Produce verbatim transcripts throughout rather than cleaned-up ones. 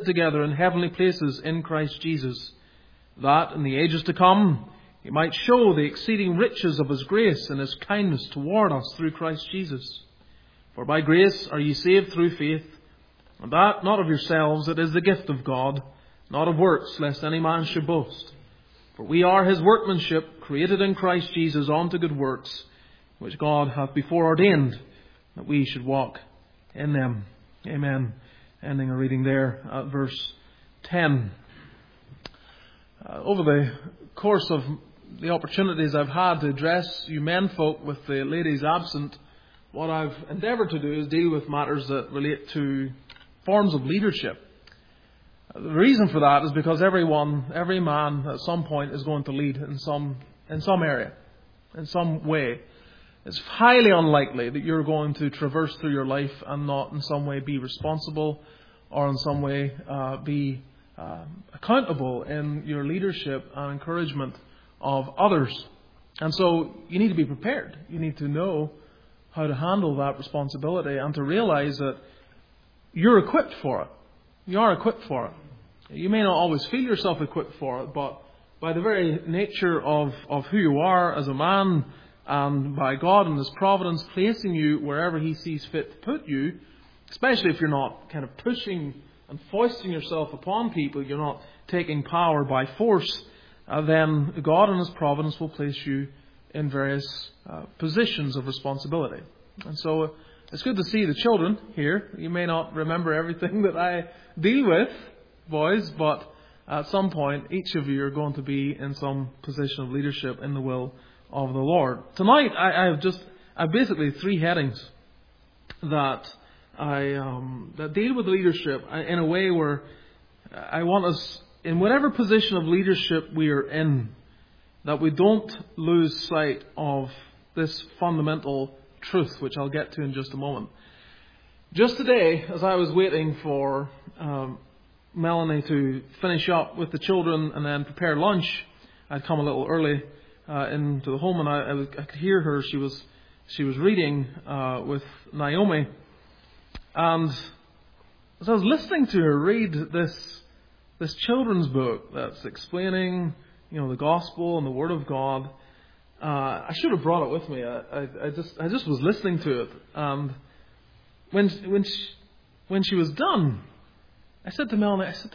together in heavenly places in Christ Jesus, that in the ages to come He might show the exceeding riches of His grace and His kindness toward us through Christ Jesus. For by grace are ye saved through faith, and that not of yourselves, it is the gift of God, not of works, lest any man should boast. For we are His workmanship, created in Christ Jesus unto good works, which God hath before ordained, that we should walk in them. Amen. Ending a reading there at verse ten. Uh, over the course of the opportunities I've had to address you menfolk with the ladies absent, what I've endeavoured to do is deal with matters that relate to forms of leadership. The reason for that is because everyone, every man at some point is going to lead in some in some area, in some way. It's highly unlikely that you're going to traverse through your life and not in some way be responsible or in some way uh, be uh, accountable in your leadership and encouragement of others. And so you need to be prepared. You need to know how to handle that responsibility and to realize that you're equipped for it. You are equipped for it. You may not always feel yourself equipped for it, but by the very nature of, of who you are as a man, and by God and His providence placing you wherever He sees fit to put you, especially if you're not kind of pushing and foisting yourself upon people, you're not taking power by force, uh, then God and His providence will place you in various uh, positions of responsibility. And so uh, it's good to see the children here. You may not remember everything that I deal with, boys, but at some point each of you are going to be in some position of leadership in the will of the Lord. Tonight I, I have just I have basically three headings that I um, that deal with leadership in a way where I want us, in whatever position of leadership we are in, that we don't lose sight of this fundamental truth, which I'll get to in just a moment. Just today, as I was waiting for um, Melanie to finish up with the children and then prepare lunch, I'd come a little early uh, into the home, and I, I, was, I could hear her. She was she was reading uh, with Naomi, and as I was listening to her read this this children's book that's explaining, you know, the gospel and the Word of God, uh, I should have brought it with me. I, I, I just I just was listening to it, and when when she, when she was done, I said to Melanie, I said,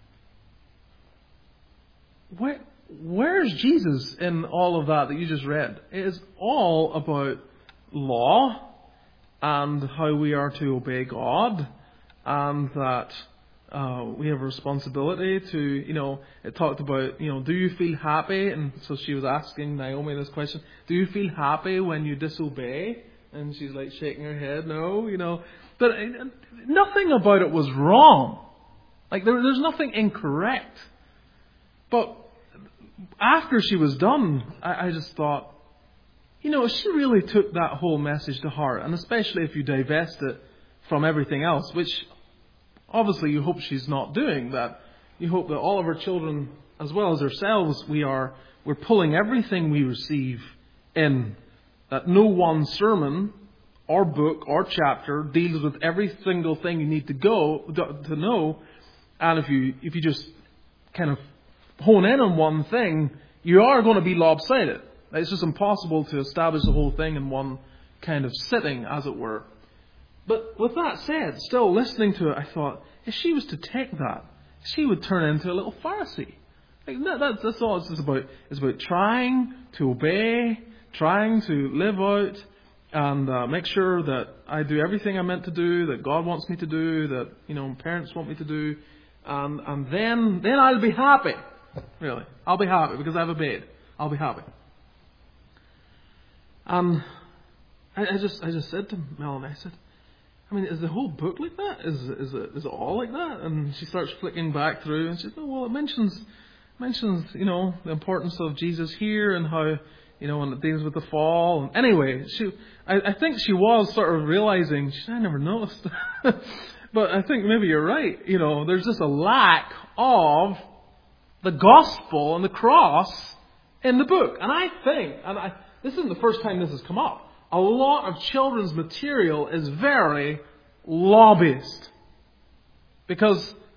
Where, where's Jesus in all of that that you just read? It is all about law and how we are to obey God, and that uh, we have a responsibility to, you know, it talked about, you know, do you feel happy? And so she was asking Naomi this question, do you feel happy when you disobey? And she's like shaking her head, no, you know. But nothing about it was wrong. Like, there, there's nothing incorrect. But after she was done, I, I just thought, you know, she really took that whole message to heart. And especially if you divest it from everything else, which obviously you hope she's not doing, that you hope that all of our children, as well as ourselves, we are, we're pulling everything we receive in. That no one sermon or book or chapter deals with every single thing you need to go to know. And if you if you just kind of hone in on one thing, you are going to be lopsided. It's just impossible to establish the whole thing in one kind of sitting, as it were. But with that said, still listening to it, I thought, if she was to take that, she would turn into a little Pharisee. Like that, that, that's all it's about. It's about trying to obey, trying to live out, and uh, make sure that I do everything I'm meant to do, that God wants me to do, that, you know, parents want me to do. And, and then, then I'll be happy. Really. I'll be happy because I've obeyed. I'll be happy. And I, I just, I just said to Melanie, I said, I mean, is the whole book like that? Is, is it, is it all like that? And she starts flicking back through and she says, oh, well, it mentions, mentions, you know, the importance of Jesus here and how, you know, when it deals with the fall. And anyway, she, I, I think she was sort of realizing, she, I never noticed. But I think maybe you're right. You know, there's just a lack of the gospel and the cross in the book. And I think, and I, this isn't the first time this has come up, a lot of children's material is very law-based. Because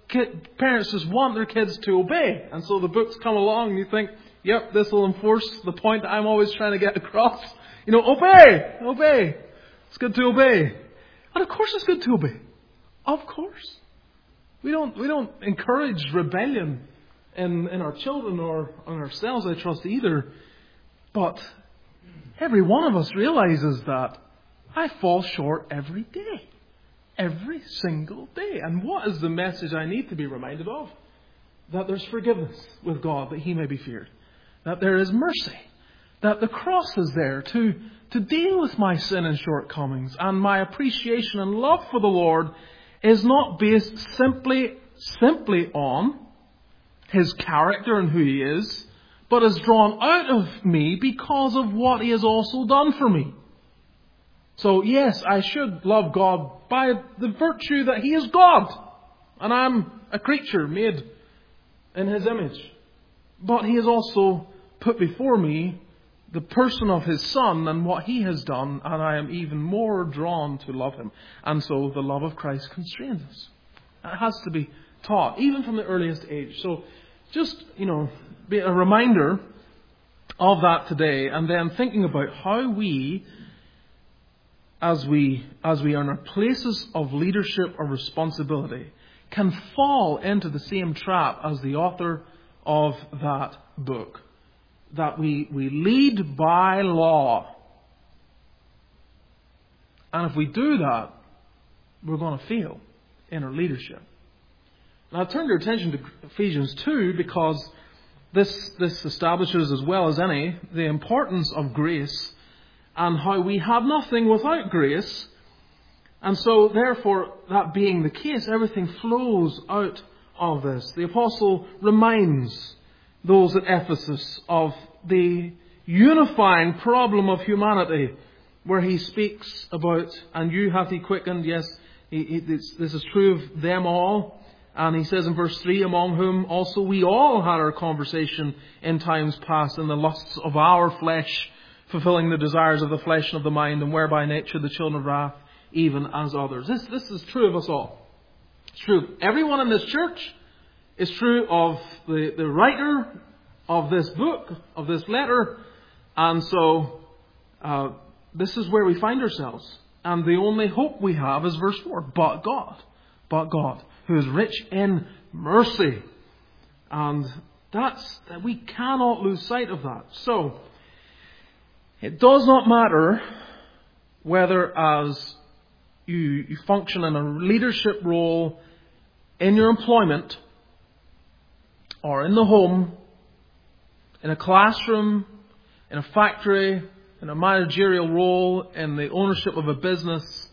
kid, parents just want their kids to obey. And so the books come along and you think, yep, this will enforce the point that I'm always trying to get across. You know, obey! Obey! It's good to obey. And of course it's good to obey. Of course. We don't, we don't encourage rebellion in, in our children or on ourselves, I trust, either. But every one of us realizes that I fall short every day. Every single day. And what is the message I need to be reminded of? That there's forgiveness with God, that He may be feared. That there is mercy. That the cross is there to, to deal with my sin and shortcomings. And my appreciation and love for the Lord is not based simply, simply on His character and who He is, but is drawn out of me because of what He has also done for me. So yes, I should love God by the virtue that He is God. And I'm a creature made in His image. But He has also put before me the person of His Son and what He has done. And I am even more drawn to love Him. And so the love of Christ constrains us. It has to be taught, even from the earliest age. So just, you know, be a reminder of that today. And then thinking about how we... As we, as we are in our places of leadership or responsibility, can fall into the same trap as the author of that book. That we, we lead by law. And if we do that, we're going to fail in our leadership. Now I turn your attention to Ephesians two because this, this establishes as well as any the importance of grace and how we have nothing without grace. And so, therefore, that being the case, everything flows out of this. The apostle reminds those at Ephesus of the unifying problem of humanity, where he speaks about, and you hath He quickened. Yes, he, he, this, this is true of them all. And he says in verse three, among whom also we all had our conversation in times past in the lusts of our flesh, fulfilling the desires of the flesh and of the mind, and whereby nature the children of wrath, even as others. This, this is true of us all. It's true of everyone in this church. It's true of the, the writer of this book, of this letter. And so, uh, this is where we find ourselves. And the only hope we have is verse four. But God. But God, who is rich in mercy. And that's, that we cannot lose sight of that. So, it does not matter whether as you, you function in a leadership role in your employment or in the home, in a classroom, in a factory, in a managerial role, in the ownership of a business,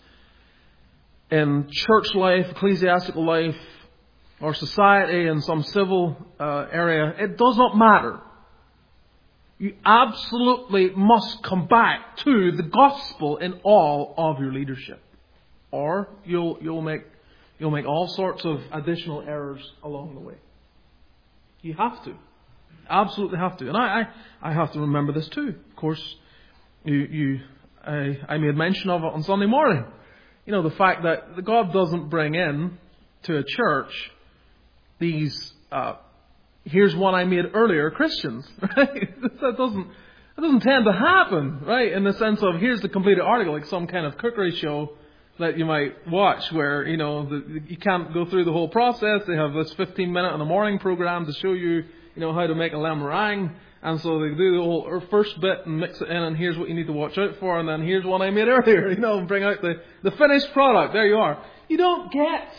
in church life, ecclesiastical life, or society in some civil uh, area. It does not matter. You absolutely must come back to the gospel in all of your leadership, or you'll you'll make you'll make all sorts of additional errors along the way. You have to, absolutely have to, and I I, I have to remember this too. Of course, you you I, I made mention of it on Sunday morning. You know, the fact that God doesn't bring in to a church these. Uh, Here's one I made earlier, Christians, right? That doesn't, that doesn't tend to happen, right? In the sense of, here's the completed article, like some kind of cookery show that you might watch where, you know, the, you can't go through the whole process. They have this fifteen minute in the morning program to show you, you know, how to make a lamb meringue. And so they do the whole first bit and mix it in, and here's what you need to watch out for. And then here's one I made earlier, you know, and bring out the, the finished product. There you are. You don't get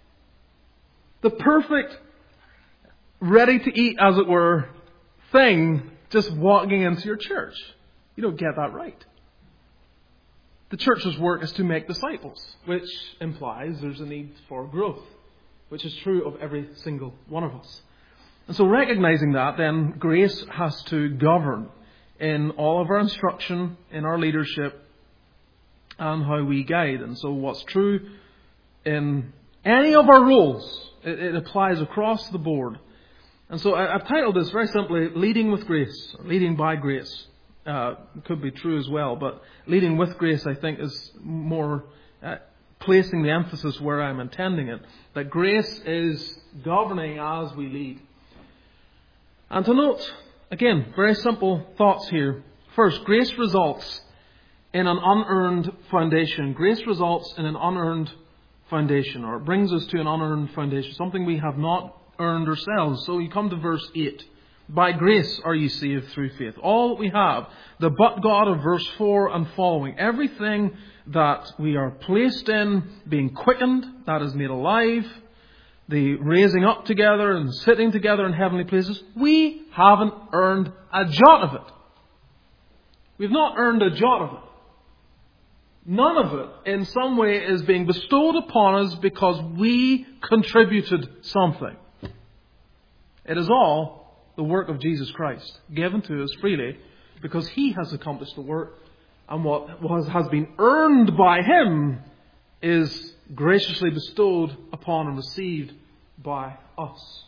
the perfect, ready to eat, as it were, thing just walking into your church. You don't get that right. The church's work is to make disciples, which implies there's a need for growth, which is true of every single one of us. And so recognizing that, then grace has to govern in all of our instruction, in our leadership, and how we guide. And so what's true in any of our roles, it, it applies across the board. And so I, I've titled this very simply, Leading with Grace, or Leading by Grace. Uh, could be true as well, but leading with grace, I think, is more uh, placing the emphasis where I'm intending it. That grace is governing as we lead. And to note, again, very simple thoughts here. First, grace results in an unearned foundation. Grace results in an unearned foundation, or it brings us to an unearned foundation, something we have not earned ourselves. So you come to verse eight. By grace are ye saved through faith. All that we have, the but God of verse four and following, everything that we are placed in, being quickened, that is made alive, the raising up together and sitting together in heavenly places, we haven't earned a jot of it. We've not earned a jot of it. None of it in some way is being bestowed upon us because we contributed something. It is all the work of Jesus Christ, given to us freely because He has accomplished the work, and what was, has been earned by Him is graciously bestowed upon and received by us.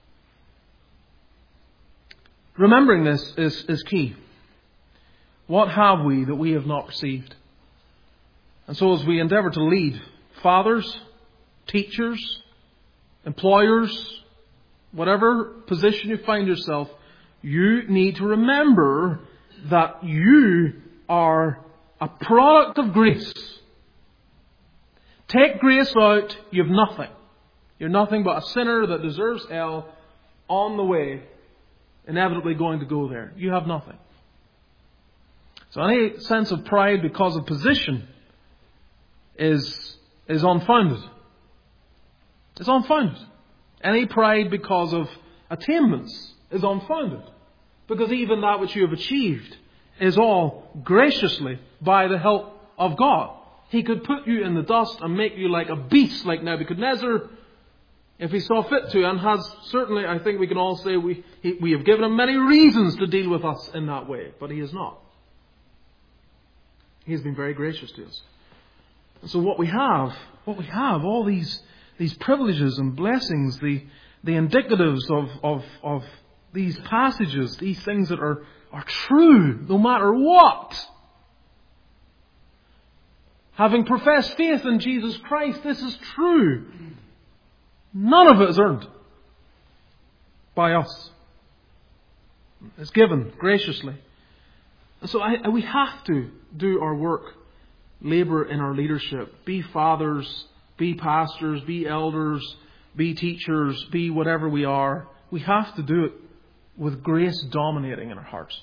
Remembering this is, is key. What have we that we have not received? And so as we endeavour to lead fathers, teachers, employers, whatever position you find yourself, you need to remember that you are a product of grace. Take grace out, you've nothing. You're nothing but a sinner that deserves hell on the way, inevitably going to go there. You have nothing. So any sense of pride because of position is, is unfounded. It's unfounded. Any pride because of attainments is unfounded. Because even that which you have achieved is all graciously by the help of God. He could put you in the dust and make you like a beast like Nebuchadnezzar if He saw fit to, and has certainly, I think we can all say, we, he, we have given Him many reasons to deal with us in that way, but He has not. He has been very gracious to us. And so what we have, what we have, all these these privileges and blessings, the the indicatives of, of, of these passages, these things that are, are true no matter what. Having professed faith in Jesus Christ, this is true. None of it is earned by us. It's given graciously. And so I, we have to do our work, labour in our leadership, be fathers, be pastors, be elders, be teachers, be whatever we are. We have to do it with grace dominating in our hearts.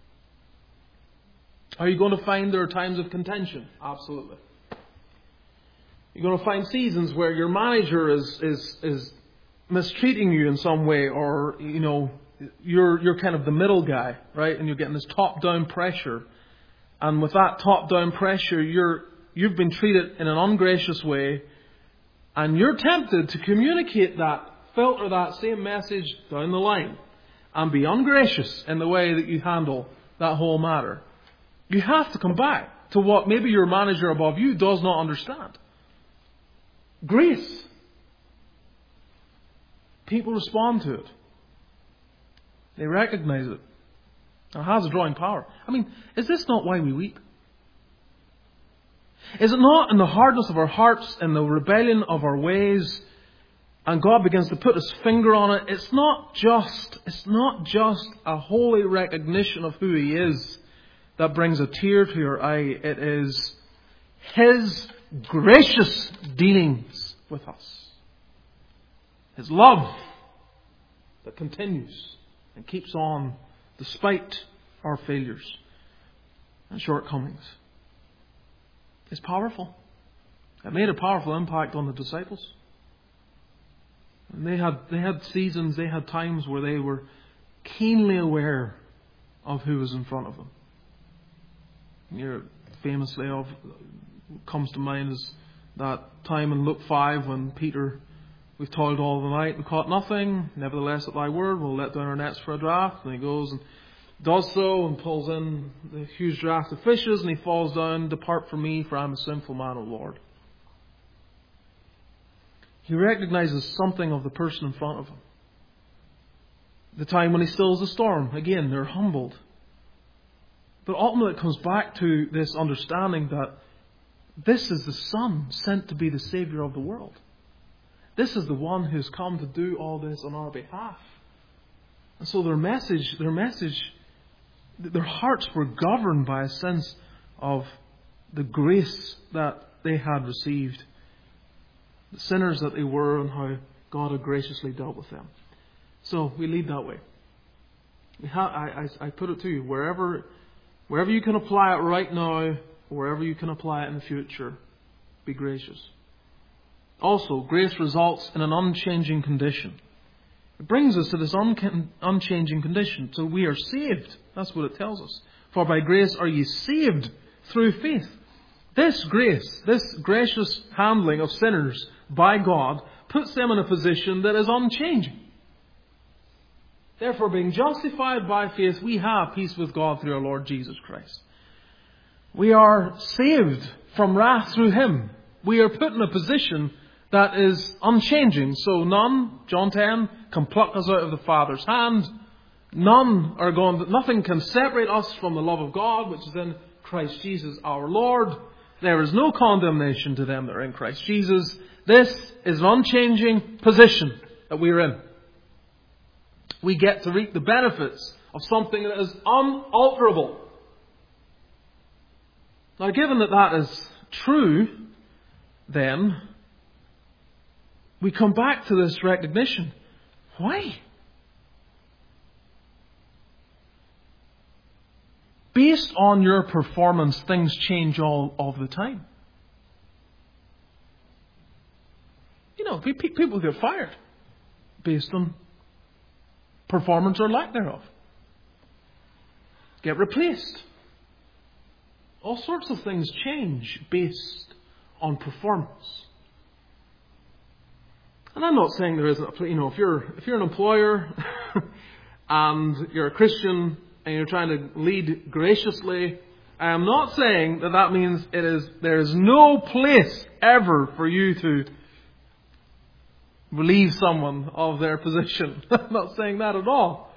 Are you going to find there are times of contention? Absolutely. You're going to find seasons where your manager is is is mistreating you in some way, or you know you're you're kind of the middle guy, right? And you're getting this top-down pressure, and with that top-down pressure, you're you've been treated in an ungracious way, and you're tempted to communicate that, filter that same message down the line, and be ungracious in the way that you handle that whole matter. You have to come back to what maybe your manager above you does not understand. Grace. People respond to it. They recognize it. It has a drawing power. I mean, is this not why we weep? Is it not in the hardness of our hearts and the rebellion of our ways, and God begins to put His finger on it? It's not just, it's not just a holy recognition of who He is that brings a tear to your eye. It is His gracious dealings with us. His love that continues and keeps on despite our failures and shortcomings. It's powerful. It made a powerful impact on the disciples. And they had they had seasons, they had times where they were keenly aware of who was in front of them. You're famously of comes to mind is that time in Luke five when Peter, we've toiled all the night and caught nothing. Nevertheless, at thy word, we'll let down our nets for a draught. And he goes and does so and pulls in the huge draught of fishes, and he falls down. Depart from me, for I am a sinful man, O Lord. He recognizes something of the person in front of him. The time when he stills the storm, again, they're humbled. But ultimately it comes back to this understanding that this is the Son sent to be the Saviour of the world. This is the one who's come to do all this on our behalf. And so their message, their message, their hearts were governed by a sense of the grace that they had received, the sinners that they were, and how God had graciously dealt with them. So we lead that way. We ha- I, I, I put it to you, wherever, wherever you can apply it right now, wherever you can apply it in the future, be gracious. Also, grace results in an unchanging condition. It brings us to this un- unchanging condition. So we are saved. That's what it tells us. For by grace are ye saved through faith. This grace, this gracious handling of sinners by God, puts them in a position that is unchanging. Therefore, being justified by faith, we have peace with God through our Lord Jesus Christ. We are saved from wrath through Him. We are put in a position that is unchanging. So none, John ten, can pluck us out of the Father's hand. None are going, nothing can separate us from the love of God, which is in Christ Jesus our Lord. There is no condemnation to them that are in Christ Jesus. This is an unchanging position that we are in. We get to reap the benefits of something that is unalterable. Now, given that that is true, then we come back to this recognition. Why? Based on your performance, things change all of the time. You know, people get fired based on performance or lack thereof. Get replaced. All sorts of things change based on performance. And I'm not saying there isn't a, you know, if you're if you're an employer and you're a Christian and you're trying to lead graciously, I am not saying that that means it is there is no place ever for you to relieve someone of their position. I'm not saying that at all.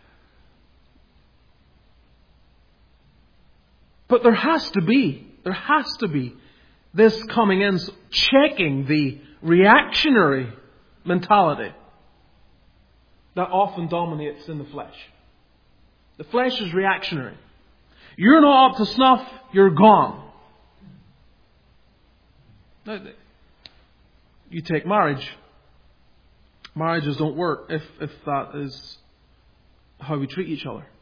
But there has to be, there has to be this coming in, checking the reactionary mentality that often dominates in the flesh. The flesh is reactionary. You're not up to snuff, you're gone. Now, you take marriage. Marriages don't work if, if that is how we treat each other.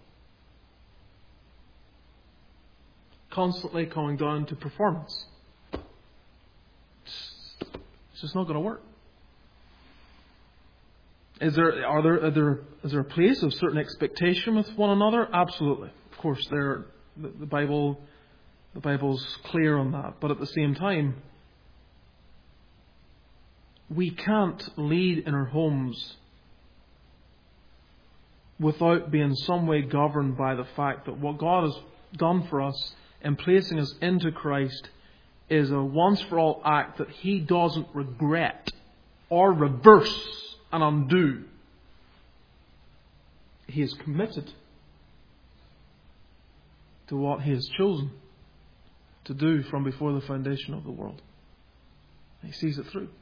Constantly coming down to performance. It's just not going to work. Is there, are there, are there, is there a place of certain expectation with one another? Absolutely. Of course, there, the, the Bible, the Bible's clear on that. But at the same time, we can't lead in our homes without being some way governed by the fact that what God has done for us in placing us into Christ is a once-for-all act that He doesn't regret or reverse and undo. He is committed to what He has chosen to do from before the foundation of the world. He sees it through.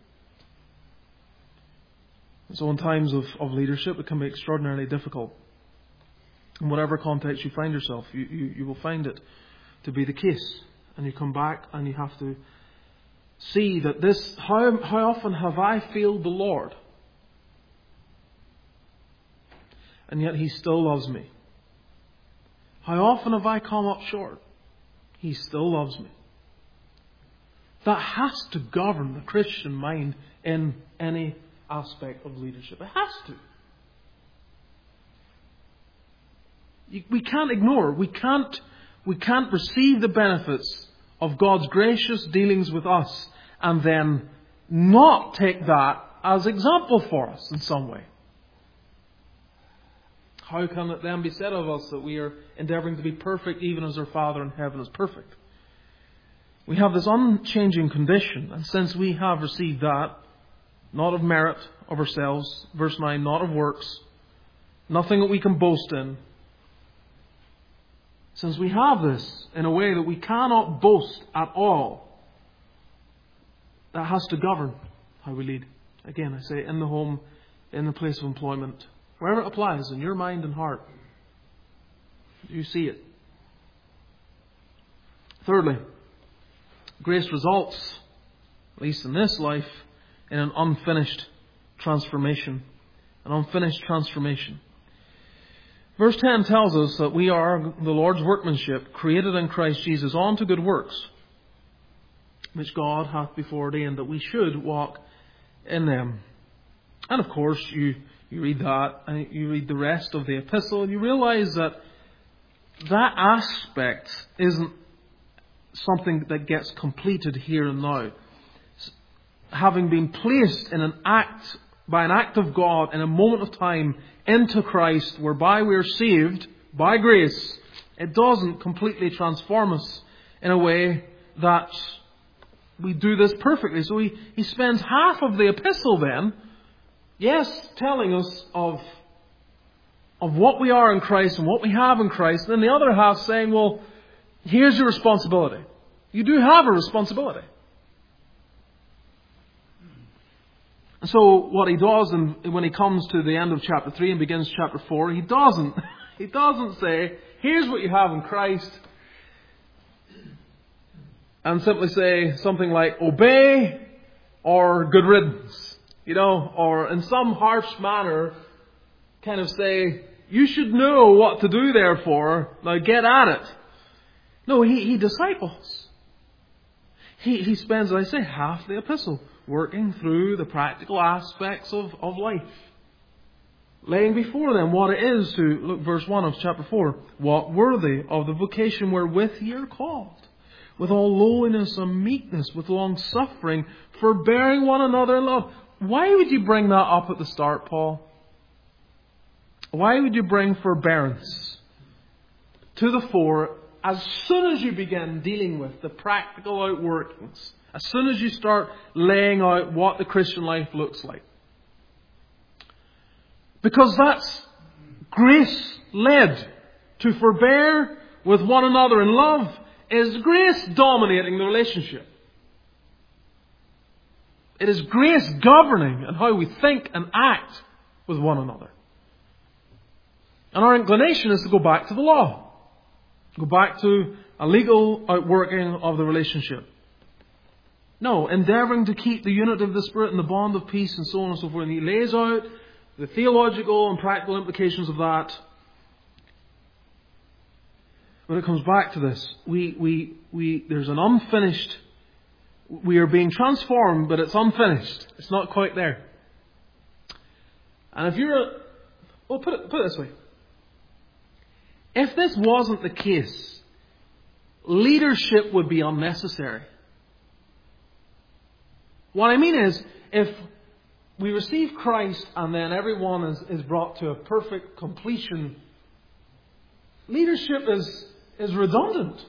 And so in times of, of leadership, it can be extraordinarily difficult. In whatever context you find yourself, you, you, you will find it to be the case. And you come back and you have to see that this, how, how often have I failed the Lord? And yet He still loves me. How often have I come up short? He still loves me. That has to govern the Christian mind in any aspect of leadership. It has to. We can't ignore, we can't, we can't receive the benefits of God's gracious dealings with us and then not take that as example for us in some way. How can it then be said of us that we are endeavouring to be perfect even as our Father in heaven is perfect? We have this unchanging condition, and since we have received that, not of merit of ourselves, verse nine, not of works, nothing that we can boast in. Since we have this in a way that we cannot boast at all, that has to govern how we lead. Again, I say in the home, in the place of employment, wherever it applies, in your mind and heart. Do you see it? Thirdly, grace results, at least in this life, in an unfinished transformation. An unfinished transformation. Verse ten tells us that we are the Lord's workmanship, created in Christ Jesus unto good works, which God hath before ordained that we should walk in them. And of course, you, you read that, and you read the rest of the epistle, and you realize that that aspect isn't something that gets completed here and now. Having been placed in an act, by an act of God, in a moment of time, into Christ, whereby we are saved by grace, it doesn't completely transform us in a way that we do this perfectly. So he, he spends half of the epistle then, yes, telling us of, of what we are in Christ and what we have in Christ, and then the other half saying, well, here's your responsibility. You do have a responsibility. So what he does, and when he comes to the end of chapter three and begins chapter four, he doesn't, he doesn't say, here's what you have in Christ, and simply say something like, obey or good riddance, you know, or in some harsh manner, kind of say, you should know what to do therefore, now get at it. No, he, he disciples. He, he spends, as I say, half the epistle working through the practical aspects of, of life. Laying before them what it is to, look, verse one of chapter four, walk worthy of the vocation wherewith ye are called, with all lowliness and meekness, with long suffering, forbearing one another in love. Why would you bring that up at the start, Paul? Why would you bring forbearance to the fore as soon as you begin dealing with the practical outworkings? As soon as you start laying out what the Christian life looks like. Because that's grace-led. To forbear with one another in love is grace dominating the relationship. It is grace governing in how we think and act with one another. And our inclination is to go back to the law. Go back to a legal outworking of the relationship. No, endeavouring to keep the unity of the Spirit and the bond of peace and so on and so forth. And he lays out the theological and practical implications of that. When it comes back to this, we, we, we, there's an unfinished, we are being transformed, but it's unfinished. It's not quite there. And if you're, a, well, put it, put it this way. If this wasn't the case, leadership would be unnecessary. What I mean is, if we receive Christ and then everyone is, is brought to a perfect completion, leadership is, is redundant.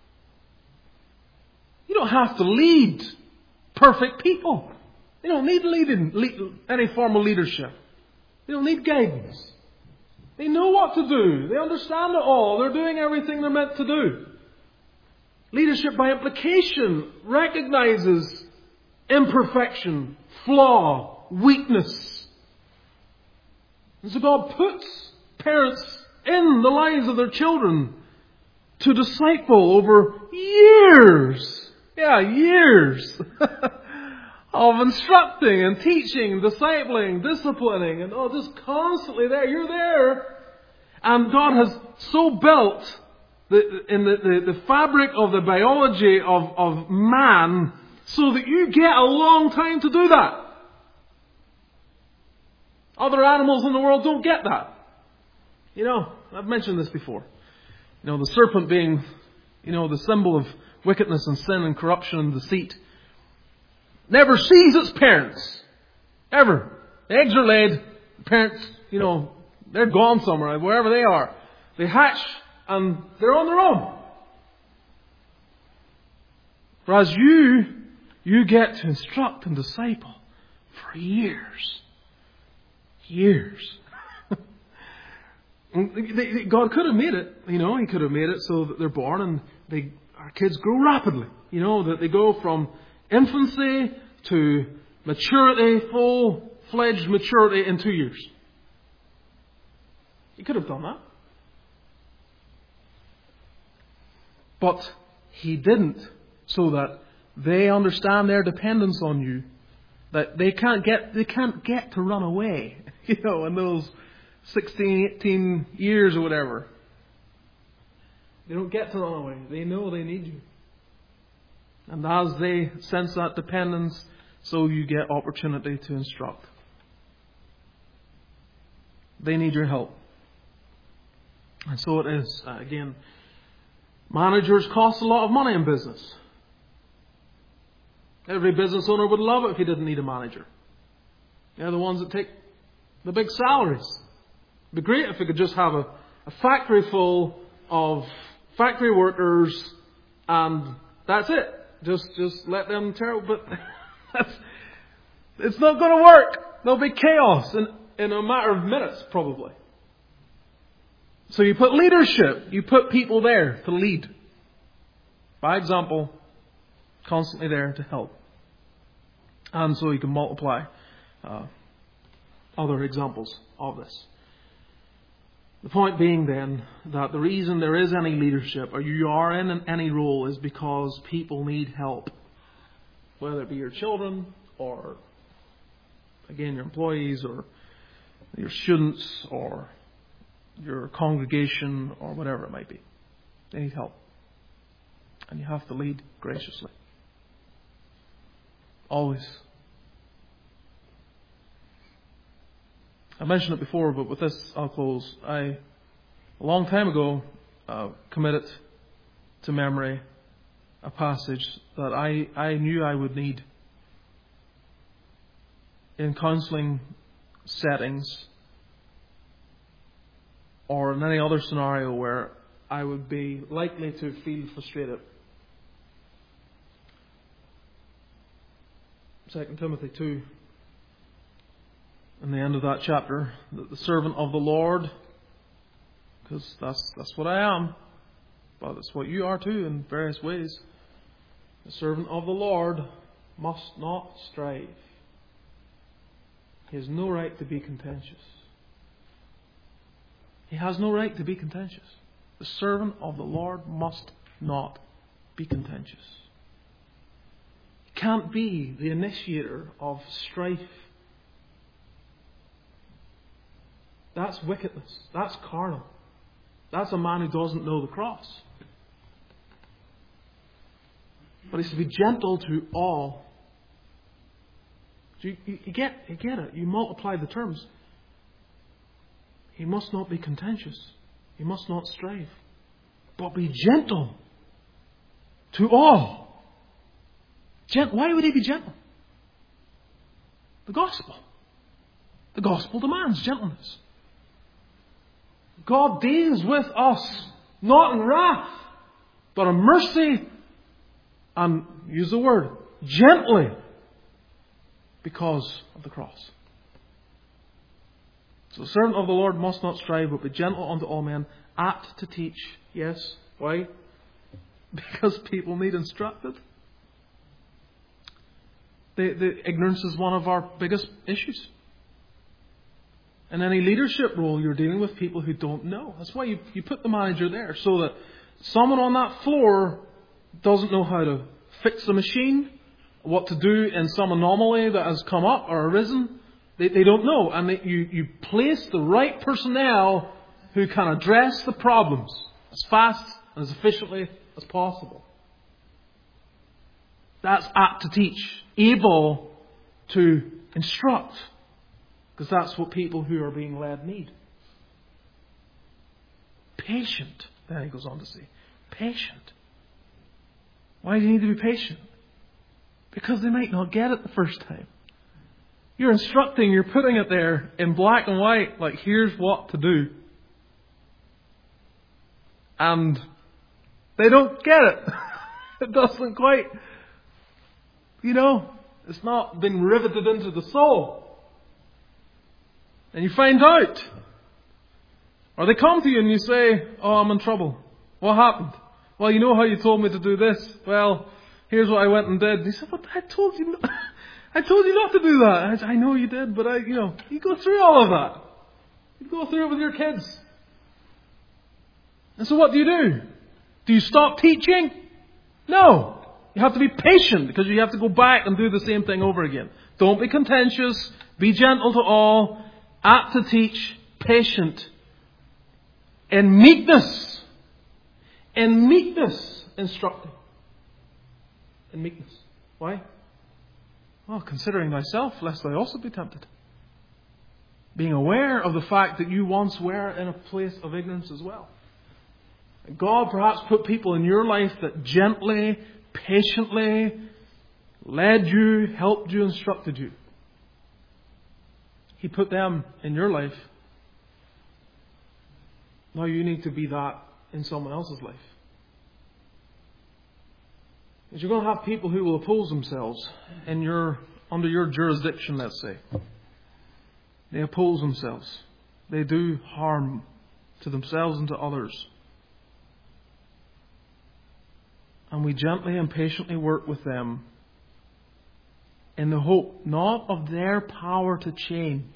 You don't have to lead perfect people. You don't need leading, lead, any form of leadership. They don't need guidance. They know what to do. They understand it all. They're doing everything they're meant to do. Leadership by implication recognizes imperfection, flaw, weakness. And so God puts parents in the lives of their children to disciple over years, yeah, years of instructing and teaching, discipling, disciplining, and oh, just constantly there. You're there. And God has so built the, in the, the, the fabric of the biology of, of man so that you get a long time to do that. Other animals in the world don't get that. You know, I've mentioned this before. You know, the serpent being, you know, the symbol of wickedness and sin and corruption and deceit, never sees its parents. Ever. The eggs are laid, the parents, you know, they're gone somewhere, wherever they are. They hatch and they're on their own. Whereas you, you get to instruct and disciple for years. Years. God could have made it, you know, He could have made it so that they're born and they, our kids grow rapidly. You know, that they go from infancy to maturity, full-fledged maturity in two years. He could have done that. But He didn't, so that they understand their dependence on you. That they can't get, they can't get to run away, you know, in those sixteen, eighteen years or whatever. They don't get to run away. They know they need you. And as they sense that dependence, so you get opportunity to instruct. They need your help. And so it is. Uh, again, managers cost a lot of money in business. Every business owner would love it if he didn't need a manager. They're the ones that take the big salaries. It'd be great if we could just have a, a factory full of factory workers and that's it. Just just let them tear. But that's, it's not going to work. There'll be chaos in, in a matter of minutes, probably. So you put leadership. You put people there to lead. By example. Constantly there to help. And so you can multiply uh, other examples of this. The point being then that the reason there is any leadership or you are in any role is because people need help. Whether it be your children or, again, your employees or your students or your congregation or whatever it might be. They need help. And you have to lead graciously. Always. I mentioned it before, but with this I'll close. I, a long time ago, uh, committed to memory a passage that I, I knew I would need in counselling settings or in any other scenario where I would be likely to feel frustrated. Second Timothy two, in the end of that chapter, that the servant of the Lord, because that's that's what I am, but it's what you are too in various ways. The servant of the Lord must not strive. He has no right to be contentious. He has no right to be contentious. The servant of the Lord must not be contentious. Can't be the initiator of strife. That's wickedness. That's carnal. That's a man who doesn't know the cross. But he's to be gentle to all. You, you, you get, you get it. You multiply the terms. He must not be contentious. He must not strive. But be gentle to all. Gent- Why would he be gentle? The gospel. The gospel demands gentleness. God deals with us not in wrath, but in mercy and, use the word, gently because of the cross. So the servant of the Lord must not strive, but be gentle unto all men, apt to teach. Yes. Why? Because people need instructed. The, the ignorance is one of our biggest issues. In any leadership role, you're dealing with people who don't know. That's why you, you put the manager there, so that someone on that floor doesn't know how to fix the machine, what to do in some anomaly that has come up or arisen. They, they don't know. And they, you, you place the right personnel who can address the problems as fast and as efficiently as possible. That's apt to teach. Able to instruct. Because that's what people who are being led need. Patient. Then he goes on to say. Patient. Why do you need to be patient? Because they might not get it the first time. You're instructing, you're putting it there in black and white, like here's what to do. And they don't get it. It doesn't quite, you know, it's not been riveted into the soul. And you find out. Or they come to you and you say, oh, I'm in trouble. What happened? Well, you know how you told me to do this? Well, here's what I went and did. And you said, but I told you not. I told you not to do that. I, I know you did, but I, you know, you go through all of that. You go through it with your kids. And so what do you do? Do you stop teaching? No. You have to be patient because you have to go back and do the same thing over again. Don't be contentious. Be gentle to all. Apt to teach. Patient. In meekness. In meekness. Instructing. In meekness. Why? Well, considering thyself, lest thou also be tempted. Being aware of the fact that you once were in a place of ignorance as well. God perhaps put people in your life that gently, patiently led you, helped you, instructed you. He put them in your life. Now you need to be that in someone else's life. Because you're going to have people who will oppose themselves in your, under your jurisdiction, let's say. They oppose themselves. They do harm to themselves and to others. And we gently and patiently work with them in the hope not of their power to change,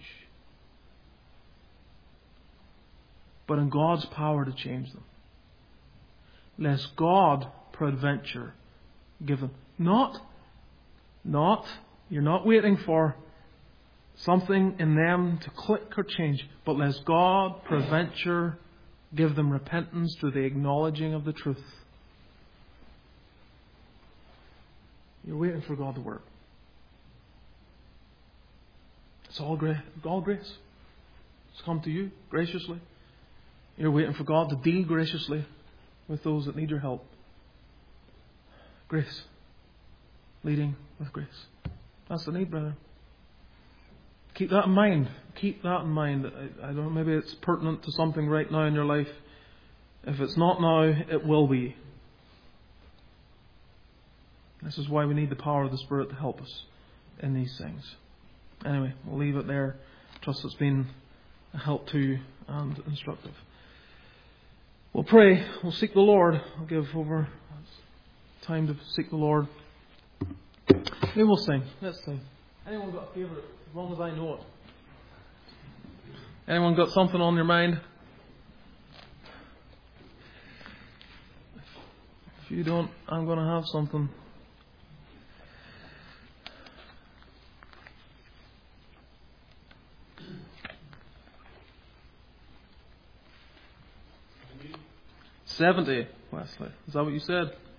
but in God's power to change them. Lest God, peradventure, give them. Not, not, you're not waiting for something in them to click or change, but lest God, peradventure, give them repentance through the acknowledging of the truth. You're waiting for God to work. It's all grace. All grace. It's come to you graciously. You're waiting for God to deal graciously with those that need your help. Grace. Leading with grace. That's the need, brother. Keep that in mind. Keep that in mind. I, I don't know, maybe it's pertinent to something right now in your life. If it's not now, it will be. This is why we need the power of the Spirit to help us in these things. Anyway, we'll leave it there. Trust it's been a help to you and instructive. We'll pray. We'll seek the Lord. I'll give over time to seek the Lord. Maybe we'll sing. Let's sing. Anyone got a favourite? As long as I know it. Anyone got something on your mind? If you don't, I'm going to have something. Seventy, Wesley. Is that what you said?